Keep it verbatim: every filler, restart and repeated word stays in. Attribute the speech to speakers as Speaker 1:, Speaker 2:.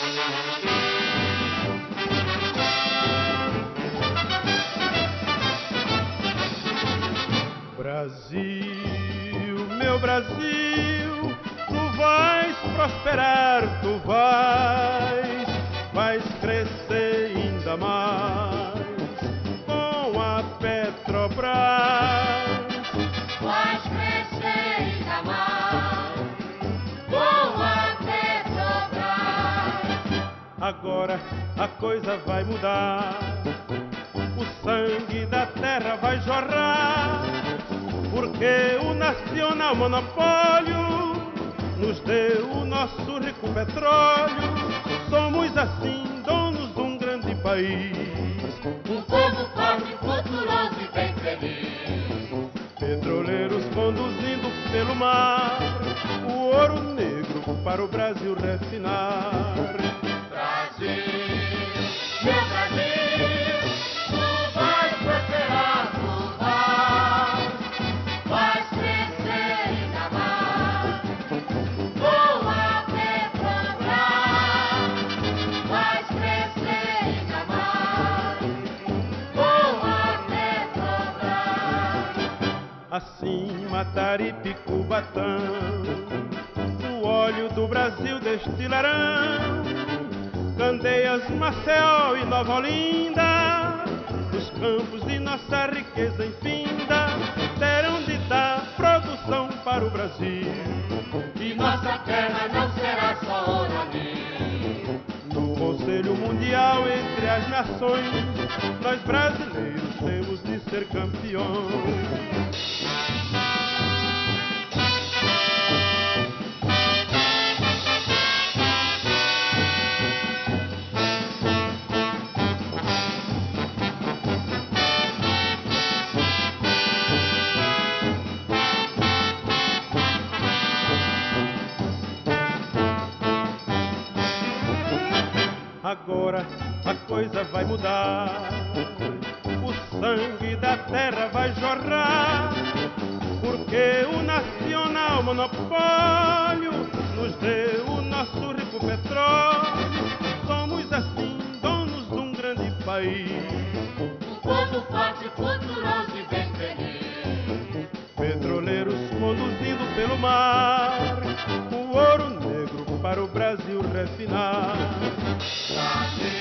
Speaker 1: Brasil, meu Brasil, tu vais prosperar, tu vais, vais crescer ainda mais com a Petrobras.
Speaker 2: Vais crescer ainda mais com a Petrobras.
Speaker 1: Agora a coisa vai mudar, o sangue da terra vai jorrar, porque o nacional monopólio nos deu o nosso rico petróleo. Somos assim donos de um grande país,
Speaker 2: Um povo forte, futuroso e bem feliz.
Speaker 1: petroleiros conduzindo pelo mar o ouro negro para o Brasil refinar.
Speaker 2: Brasil, meu Brasil, tu vais prosperar, tu vais, vais crescer ainda mais com a Petrobras. Vais crescer ainda mais com a Petrobras.
Speaker 1: Assim, Mataripe, Cubatão, o óleo do Brasil destilarão. Candeias, Maceió e Nova Olinda, os campos de nossa riqueza infinda, terão de dar produção para o Brasil.
Speaker 2: E nossa terra não será só ouro ali.
Speaker 1: No Conselho Mundial entre as nações, nós brasileiros temos de ser campeões. Agora a coisa vai mudar, o sangue da terra vai jorrar, porque o nacional monopólio nos deu o nosso rico petróleo. Somos assim donos de um grande país,
Speaker 2: Um povo forte, futuroso e bem feliz.
Speaker 1: petroleiros conduzindo pelo mar o ouro negro para o Brasil refinar.
Speaker 2: Brasil,